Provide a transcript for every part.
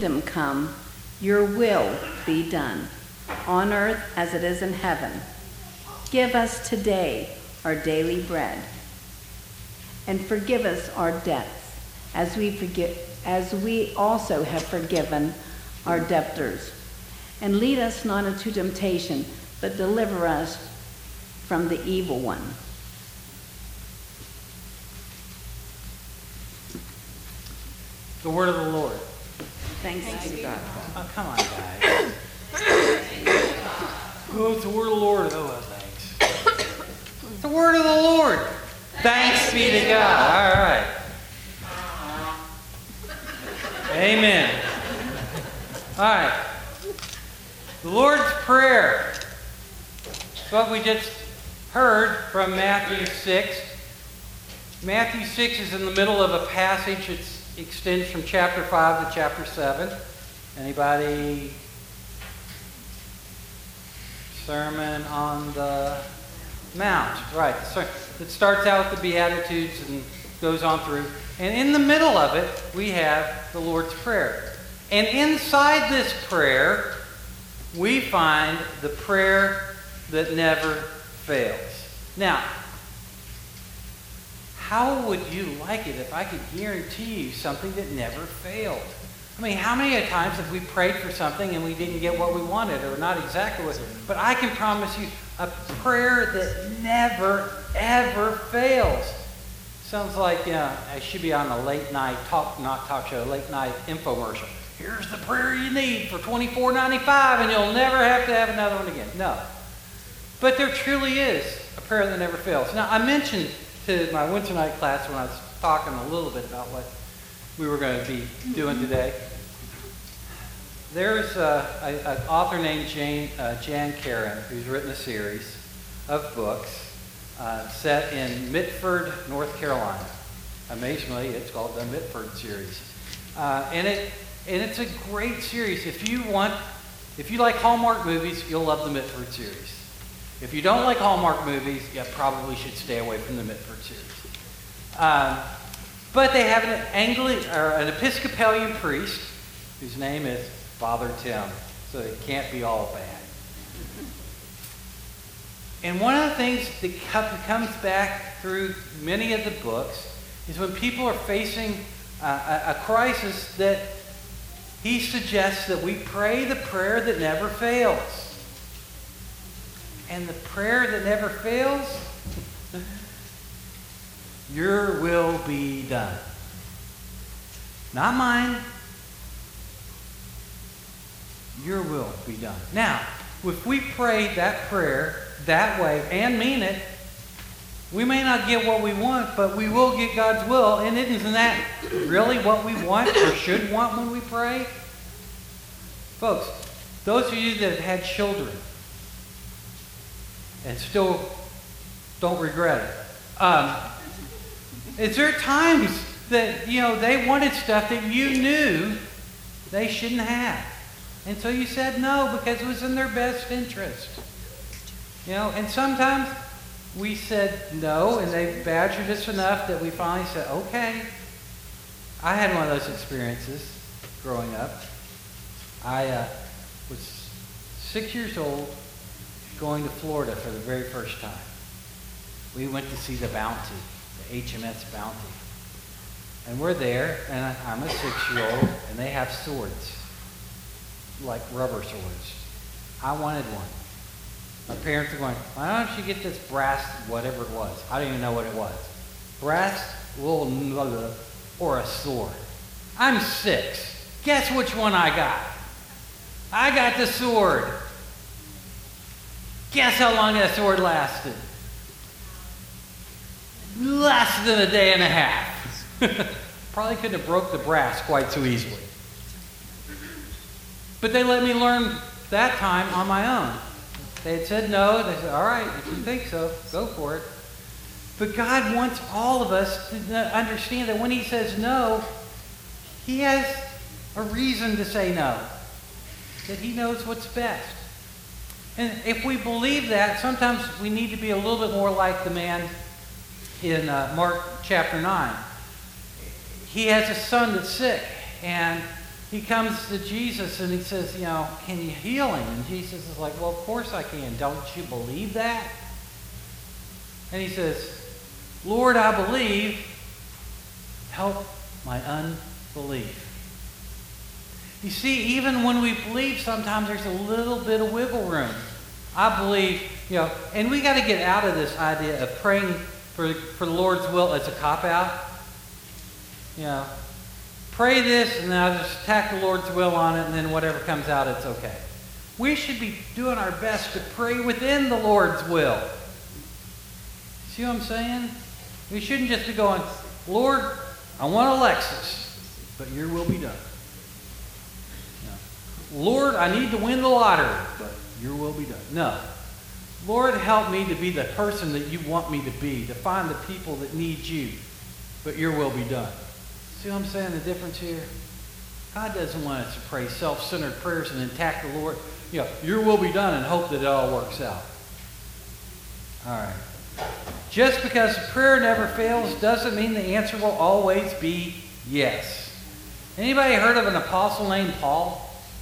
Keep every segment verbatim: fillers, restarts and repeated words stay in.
kingdom come, your will be done, on earth as it is in heaven. Give us today our daily bread, and forgive us our debts, as we forgive, as we also have forgiven our debtors. And lead us not into temptation, but deliver us from the evil one. The word of the Lord. Thanks, Thanks be to God. Oh, come on, guys. Oh, it's the word of the Lord. Oh, well, thanks. It's the word of the Lord. Thanks be to God. All right. Amen. All right. The Lord's Prayer. It's what we just heard from Matthew six. Matthew six is in the middle of a passage. It extends from chapter five to chapter seven. Anybody? Sermon on the Mount. Right. It starts out with the Beatitudes and goes on through. And in the middle of it, we have the Lord's Prayer. And inside this prayer, we find the prayer that never fails. Now, how would you like it if I could guarantee you something that never failed? I mean, how many times have we prayed for something and we didn't get what we wanted or not exactly what? But I can promise you a prayer that never, ever fails. Sounds like, you know, I should be on a late night talk, not talk show, late night infomercial. Here's the prayer you need for twenty-four ninety-five, and you'll never have to have another one again. No. But there truly is a prayer that never fails. Now, I mentioned to my Wednesday night class when I was talking a little bit about what we were going to be doing today. There's an author named Jane, uh, Jan Karon, who's written a series of books uh, set in Mitford, North Carolina. Amazingly, it's called the Mitford series. Uh, and it and it's a great series. If you want, if you like Hallmark movies, you'll love the Mitford series. If you don't like Hallmark movies, you probably should stay away from the Mitford series. Um, but they have an Anglican or an Episcopalian priest whose name is Father Tim, so it can't be all bad. And one of the things that comes back through many of the books is when people are facing uh, a, a crisis, that he suggests that we pray the prayer that never fails. And the prayer that never fails, your will be done. Not mine. Your will be done. Now, if we pray that prayer that way and mean it, we may not get what we want, but we will get God's will. And isn't that really what we want or should want when we pray? Folks, those of you that have had children and still don't regret it, um, is there times that, you know, they wanted stuff that you knew they shouldn't have? And so you said no because it was in their best interest. You know, and sometimes we said no, and they badgered us enough that we finally said, okay. I had one of those experiences growing up. I uh, was six years old going to Florida for the very first time. We went to see the Bounty, the H M S Bounty. And we're there, and I'm a six-year-old, and they have swords, like rubber swords. I wanted one. My parents are going, why don't you get this brass, whatever it was. I don't even know what it was. Brass, little, or a sword. I'm six. Guess which one I got? I got the sword. Guess how long that sword lasted? Less than a day and a half. Probably couldn't have broke the brass quite so easily. But they let me learn that time on my own. They had said no. They said, all right, if you think so, go for it. But God wants all of us to understand that when he says no, he has a reason to say no. That he knows what's best. And if we believe that, sometimes we need to be a little bit more like the man in uh, Mark chapter nine. He has a son that's sick, and he comes to Jesus and he says, you know, can you heal him? And Jesus is like, well, of course I can. Don't you believe that? And he says, Lord, I believe. Help my unbelief. You see, even when we believe, sometimes there's a little bit of wiggle room. I believe, you know, and we got to get out of this idea of praying for, for the Lord's will as a cop-out. You know, pray this and then I'll just tack the Lord's will on it and then whatever comes out, it's okay. We should be doing our best to pray within the Lord's will. See what I'm saying? We shouldn't just be going, Lord, I want a Lexus, but your will be done. No. Lord, I need to win the lottery, but your will be done. No. Lord, help me to be the person that you want me to be, to find the people that need you, but your will be done. See what I'm saying, the difference here? God doesn't want us to pray self-centered prayers and then attack the Lord. You know, your will be done and hope that it all works out. All right. Just because prayer never fails doesn't mean the answer will always be yes. Anybody heard of an apostle named Paul?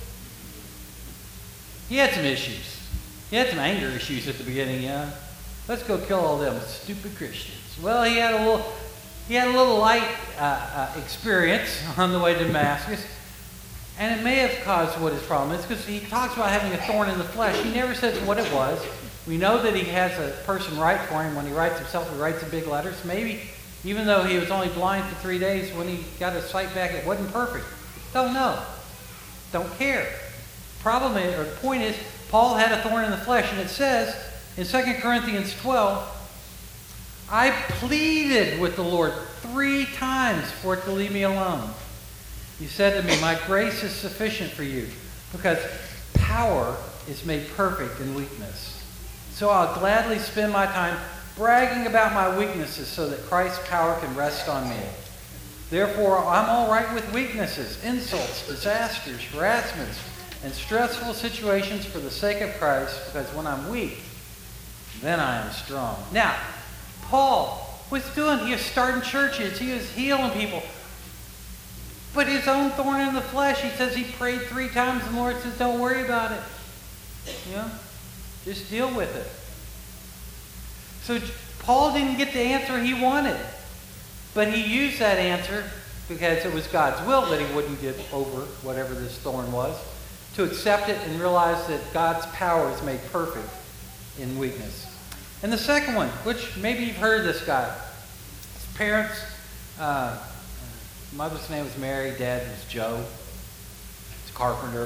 He had some issues. He had some anger issues at the beginning, yeah. Let's go kill all them stupid Christians. Well, he had a little, he had a little light uh, uh, experience on the way to Damascus, and it may have caused what his problem is because he talks about having a thorn in the flesh. He never says what it was. We know that he has a person write for him. When he writes himself, he writes in big letters. Maybe, even though he was only blind for three days, when he got his sight back, it wasn't perfect. Don't know. Don't care. Problem is, or the point is, Paul had a thorn in the flesh, and it says in Second Corinthians twelve, I pleaded with the Lord three times for it to leave me alone. He said to me, my grace is sufficient for you, because power is made perfect in weakness. So I'll gladly spend my time bragging about my weaknesses so that Christ's power can rest on me. Therefore, I'm all right with weaknesses, insults, disasters, harassments, and stressful situations for the sake of Christ, because when I'm weak, then I am strong. Now, Paul was doing, he was starting churches, he was healing people. But his own thorn in the flesh, he says he prayed three times, and the Lord says, don't worry about it. You know? Just deal with it. So Paul didn't get the answer he wanted. But he used that answer because it was God's will that he wouldn't get over whatever this thorn was, to accept it and realize that God's power is made perfect in weakness. And the second one, which maybe you've heard of this guy. His parents, uh, mother's name was Mary, dad was Joe. He's a carpenter.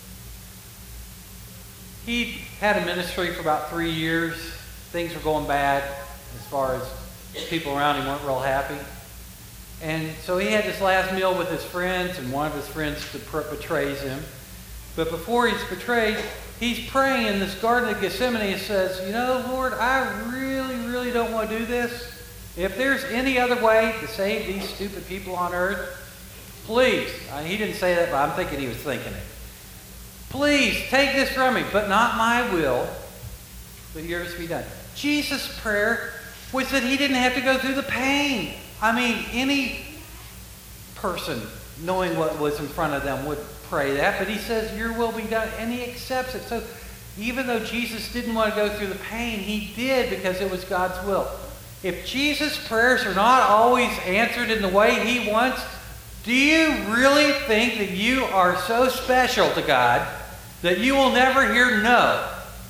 He had a ministry for about three years. Things were going bad as far as people around him weren't real happy. And so he had this last meal with his friends, and one of his friends betrays him. But before he's betrayed, he's praying in this Garden of Gethsemane. He says, you know, Lord, I really, really don't want to do this. If there's any other way to save these stupid people on earth, please. Uh, he didn't say that, but I'm thinking he was thinking it. Please, take this from me, but not my will, but yours be done. Jesus' prayer was that he didn't have to go through the pain. I mean, any person knowing what was in front of them would pray that, but he says, your will be done, and he accepts it. So even though Jesus didn't want to go through the pain, he did because it was God's will. If Jesus' prayers are not always answered in the way he wants, do you really think that you are so special to God that you will never hear no?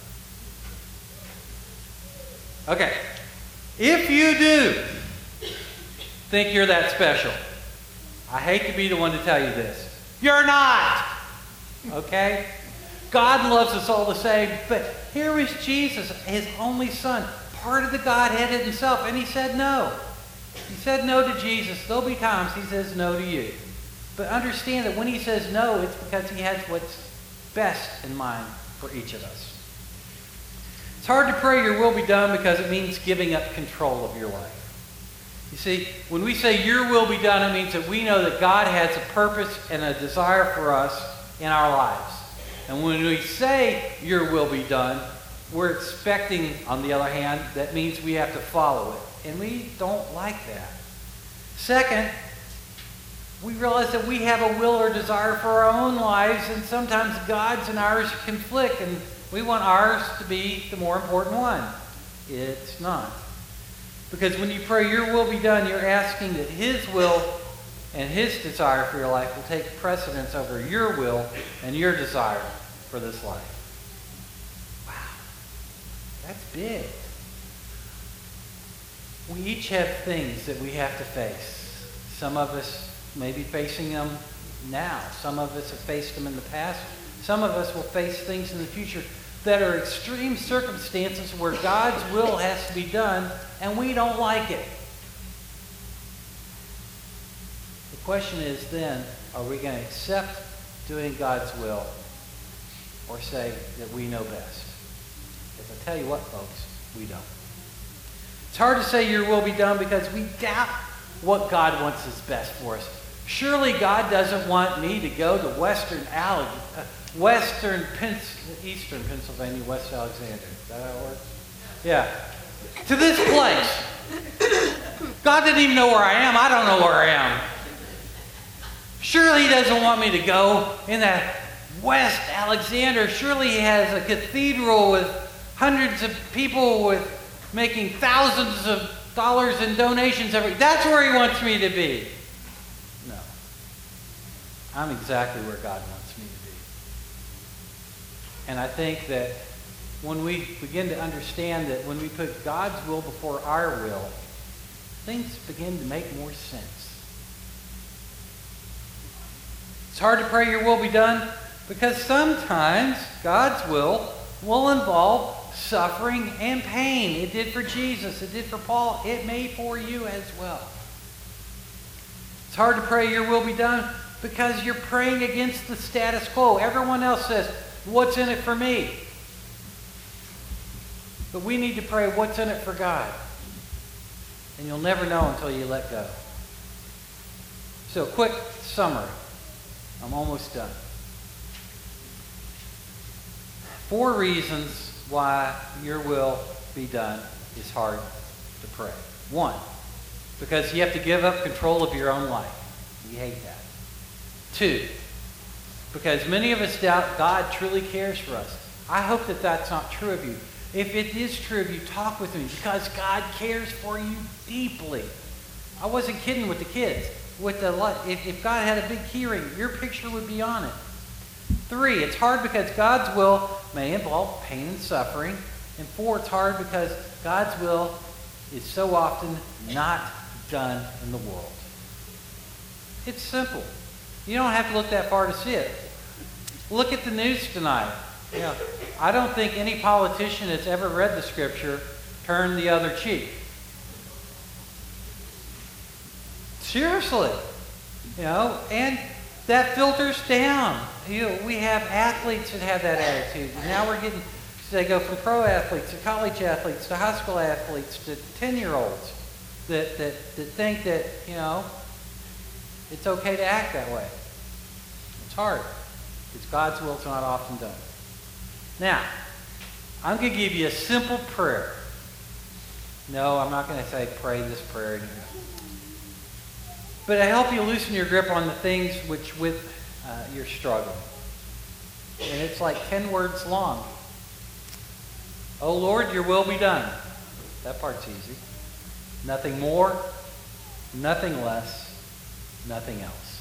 Okay. If you do think you're that special, I hate to be the one to tell you this. You're not. Okay? God loves us all the same, but here was Jesus, his only son, part of the Godhead himself, and he said no. He said no to Jesus. There'll be times he says no to you. But understand that when he says no, it's because he has what's best in mind for each of us. It's hard to pray your will be done because it means giving up control of your life. You see, when we say your will be done, it means that we know that God has a purpose and a desire for us in our lives. And when we say your will be done, we're expecting, on the other hand, that means we have to follow it. And we don't like that. Second, we realize that we have a will or desire for our own lives, and sometimes God's and ours conflict, and we want ours to be the more important one. It's not. Because when you pray, your will be done, you're asking that his will and his desire for your life will take precedence over your will and your desire for this life. Wow. That's big. We each have things that we have to face. Some of us may be facing them now. Some of us have faced them in the past. Some of us will face things in the future that are extreme circumstances where God's will has to be done and we don't like it. The question is then, are we going to accept doing God's will or say that we know best? Because I tell you what, folks, we don't. It's hard to say your will be done because we doubt what God wants is best for us. Surely God doesn't want me to go to Western Alleg- uh, Western Pens- Eastern Pennsylvania, West Alexander. Is that how it works? Yeah. To this place. God didn't even know where I am. I don't know where I am. Surely he doesn't want me to go in that West Alexander. Surely he has a cathedral with hundreds of people with making thousands of dollars in donations every. That's where he wants me to be. No. I'm exactly where God wants me to be. And I think that when we begin to understand that when we put God's will before our will, things begin to make more sense. It's hard to pray your will be done because sometimes God's will will involve suffering and pain. It did for Jesus. It did for Paul. It may for you as well. It's hard to pray your will be done because you're praying against the status quo. Everyone else says, what's in it for me? But we need to pray, what's in it for God? And you'll never know until you let go. So, quick summary. I'm almost done. Four reasons why your will be done is hard to pray. One, because you have to give up control of your own life. We hate that. Two, because many of us doubt God truly cares for us. I hope that that's not true of you. If it is true of you, talk with me because God cares for you deeply. I wasn't kidding with the kids. With the if, if God had a big keyring, your picture would be on it. Three, it's hard because God's will may involve pain and suffering. And four, it's hard because God's will is so often not done in the world. It's simple. You don't have to look that far to see it. Look at the news tonight. You know, I don't think any politician that's ever read the scripture turned the other cheek. Seriously. You know, and that filters down. You know, we have athletes that have that attitude. Now we're getting, they go from pro athletes to college athletes to high school athletes to ten-year-olds that, that, that think that, you know, it's okay to act that way. It's hard. It's God's will, it's not often done. Now, I'm going to give you a simple prayer. No, I'm not going to say pray this prayer anymore. But I help you loosen your grip on the things which with uh, you're struggling. And it's like ten words long. Oh Lord, your will be done. That part's easy. Nothing more, nothing less, nothing else.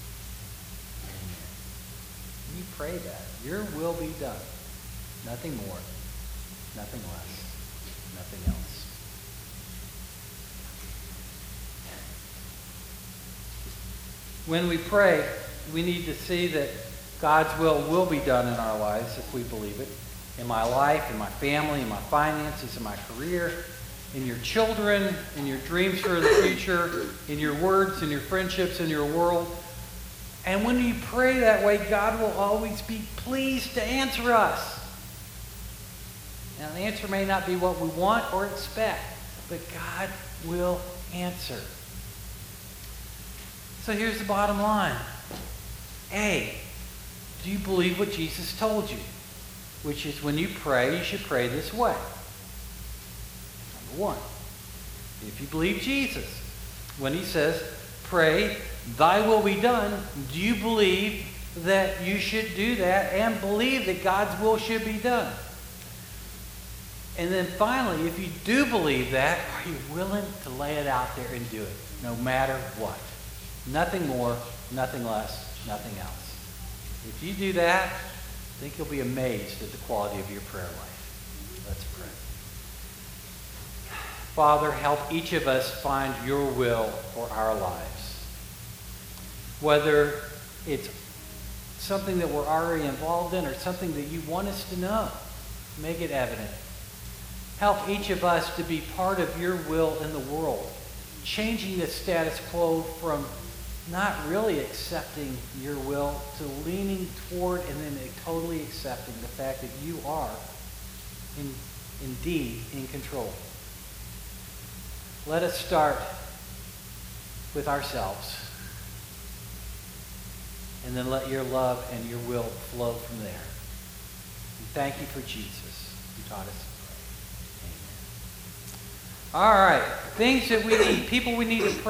Amen. You pray that. Your will be done. Nothing more, nothing less, nothing else. When we pray, we need to see that God's will will be done in our lives if we believe it. In my life, in my family, in my finances, in my career, in your children, in your dreams for the future, in your words, in your friendships, in your world. And when you pray that way, God will always be pleased to answer us. Now, the answer may not be what we want or expect, but God will answer. So here's the bottom line. A, do you believe what Jesus told you? Which is when you pray, you should pray this way. Number one, if you believe Jesus, when he says, pray thy will be done, do you believe that you should do that and believe that God's will should be done? And then finally, if you do believe that, are you willing to lay it out there and do it, no matter what? Nothing more, nothing less, nothing else. If you do that, I think you'll be amazed at the quality of your prayer life. Let's pray. Father, help each of us find your will for our lives. Whether it's something that we're already involved in or something that you want us to know, make it evident. Help each of us to be part of your will in the world, changing the status quo from not really accepting your will to leaning toward and then totally accepting the fact that you are in, indeed in control. Let us start with ourselves, and then let your love and your will flow from there. And thank you for Jesus who taught us to pray. Amen. All right, things that we need, people we need to pray.